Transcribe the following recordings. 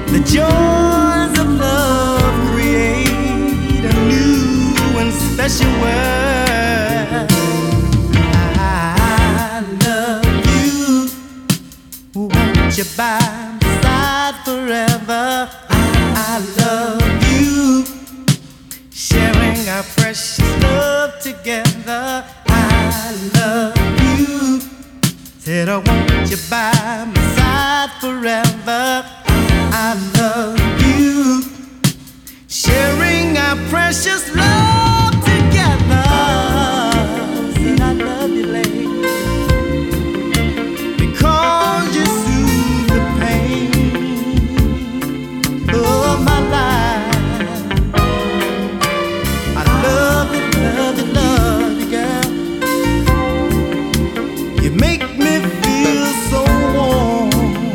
The joys of love create a new and special world. I love you, won't you by my side forever? I love you, sharing our precious love together. I love you, said I want you by my side forever. I love you, sharing our precious love together. Said I love you, lady, because you soothe the pain of my life. I love you, love you, love you, girl. You make me feel so warm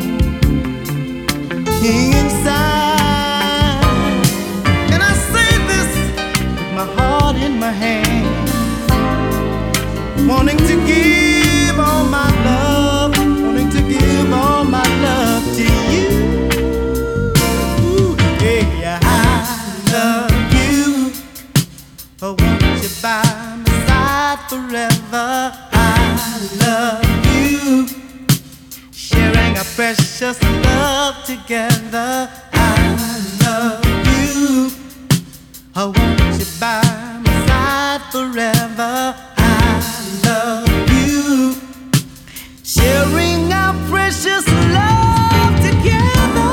inside, and I say this with my heart in my hand, wanting to give all my love, wanting to give all my love to you. Yeah, I love you, oh, won't you by my side forever? I love you, sharing our precious love together. I love you, I want you by my side forever. I love you, sharing our precious love together.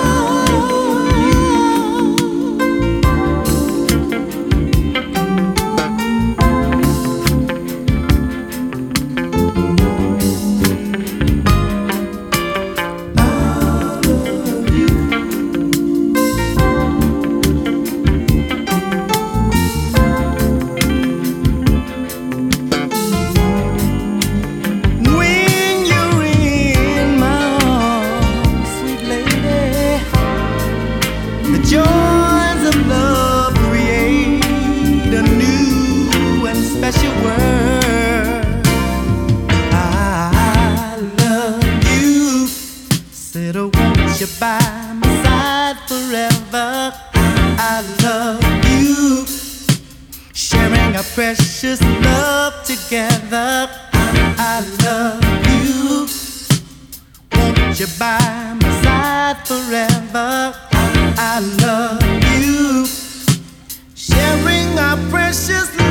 Joys of love create a new and special world. I love you, said I want you by my side forever. I love you, sharing our precious love together. I love you, want you by my side forever. I love you, sharing our precious love.